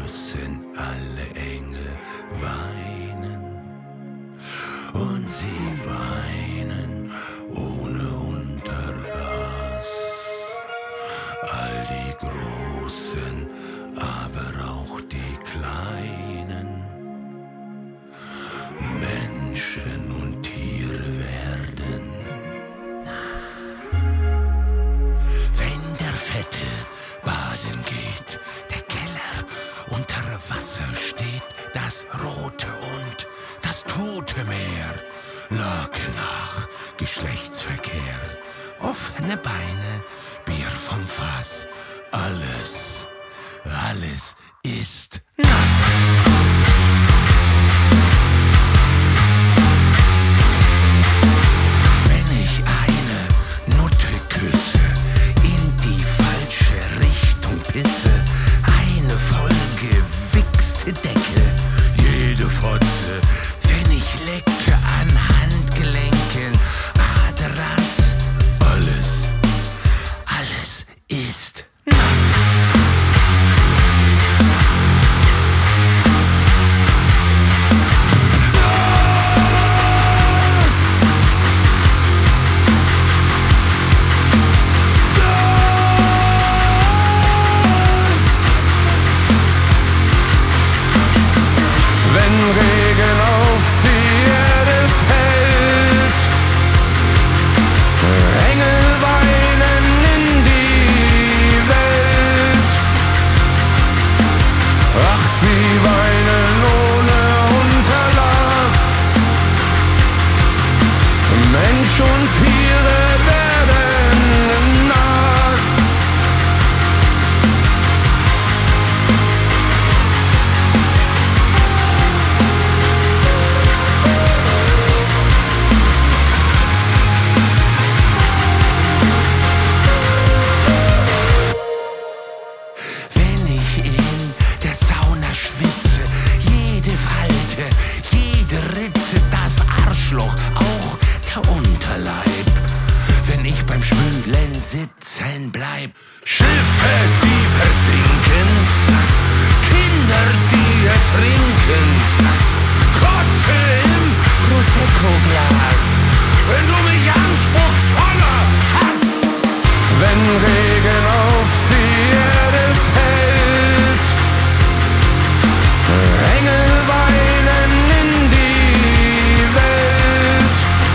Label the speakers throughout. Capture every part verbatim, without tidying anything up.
Speaker 1: Großen alle Engel weinen, und sie weinen ohne Unterlass. All die Großen, aber auch die Kleinen, Menschen und Tiere werden nass. Wenn der Fette baden geht, der Keller unter Wasser steht, das Rote und das Tote Meer, Lage nach Geschlechtsverkehr, offene Beine, Bier vom Fass, alles, alles ist nass. Wenn ich eine Nutte küsse, in die falsche Richtung pisse, eine vollgewichste Decke, jede Fotze, wenn ich lecke an Handgelenken, Adras, alles, alles ist nass. Wenn Regen auf die Erde fällt, Engel weinen in die Welt. Ach, sie weinen ohne Unterlass. Mensch und Tiere werden nass. Wenn ich in der Sauna schwitze, jede Falte, jede Ritze, das Arschloch, auch der Unterleib. Wenn ich beim Spülen sitzen bleib, Schiffe, die versinken, Kinder, die ertrinken, Kotze im Prosecco-Glas, wenn du mich anspuckst voller Hass. Wenn Regen auf die Erde fällt, Engel weinen in die Welt.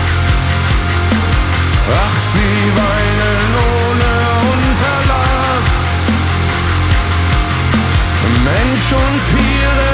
Speaker 1: Ach, sie weinen ohne Unterlass. Mensch und Tiere